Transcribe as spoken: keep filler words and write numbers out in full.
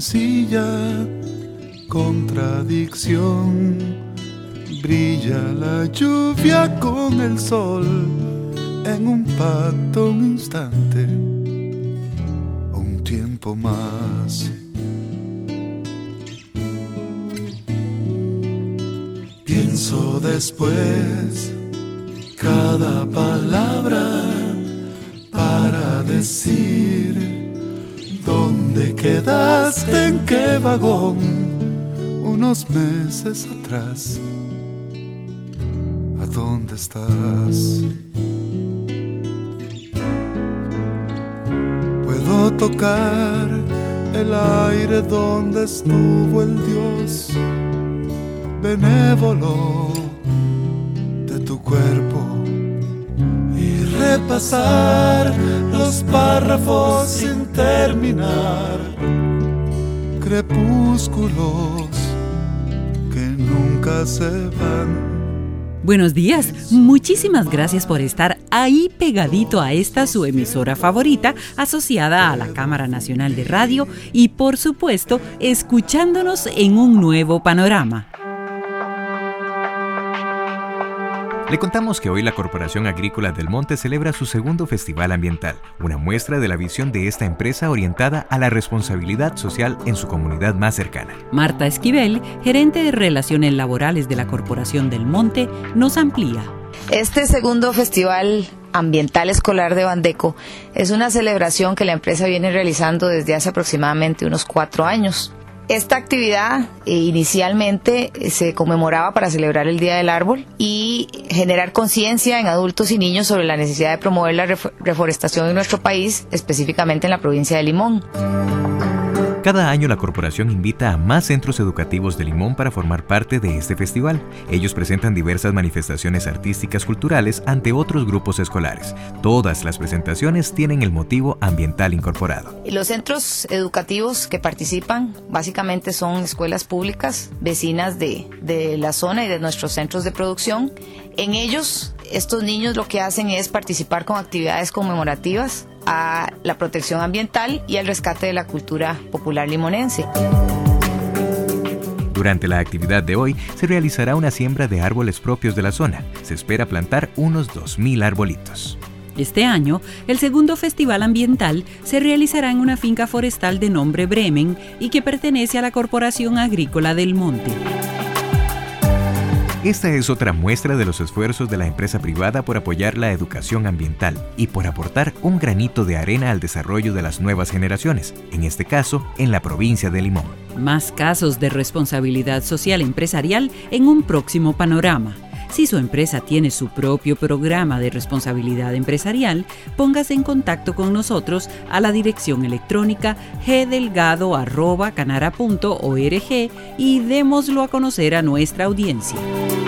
sencilla contradicción. Brilla la lluvia con el sol en un pacto, un instante, un tiempo más. Pienso después cada palabra para decir dónde quedaste, en qué vagón, unos meses atrás. ¿A dónde estás? Puedo tocar el aire donde estuvo el Dios benévolo de tu cuerpo y repasar los párrafos sin terminar, crepúsculos que nunca se van. Buenos días, muchísimas gracias por estar ahí pegadito a esta su emisora favorita asociada a la Cámara Nacional de Radio y por supuesto escuchándonos en un nuevo panorama. Le contamos que hoy la Corporación Agrícola del Monte celebra su segundo Festival Ambiental, una muestra de la visión de esta empresa orientada a la responsabilidad social en su comunidad más cercana. Marta Esquivel, gerente de Relaciones Laborales de la Corporación del Monte, nos amplía. Este segundo Festival Ambiental Escolar de Bandeco es una celebración que la empresa viene realizando desde hace aproximadamente unos cuatro años. Esta actividad eh, inicialmente eh, se conmemoraba para celebrar el Día del Árbol y generar conciencia en adultos y niños sobre la necesidad de promover la ref- reforestación en nuestro país, específicamente en la provincia de Limón. Cada año la corporación invita a más centros educativos de Limón para formar parte de este festival. Ellos presentan diversas manifestaciones artísticas culturales ante otros grupos escolares. Todas las presentaciones tienen el motivo ambiental incorporado. Los centros educativos que participan básicamente son escuelas públicas, vecinas de, de la zona y de nuestros centros de producción. En ellos, estos niños lo que hacen es participar con actividades conmemorativas a la protección ambiental y al rescate de la cultura popular limonense. Durante la actividad de hoy se realizará una siembra de árboles propios de la zona. Se espera plantar unos dos mil arbolitos. Este año, el segundo Festival Ambiental se realizará en una finca forestal de nombre Bremen y que pertenece a la Corporación Agrícola del Monte. Esta es otra muestra de los esfuerzos de la empresa privada por apoyar la educación ambiental y por aportar un granito de arena al desarrollo de las nuevas generaciones, en este caso, en la provincia de Limón. Más casos de responsabilidad social empresarial en un próximo panorama. Si su empresa tiene su propio programa de responsabilidad empresarial, póngase en contacto con nosotros a la dirección electrónica g delgado arroba canara punto org y démoslo a conocer a nuestra audiencia.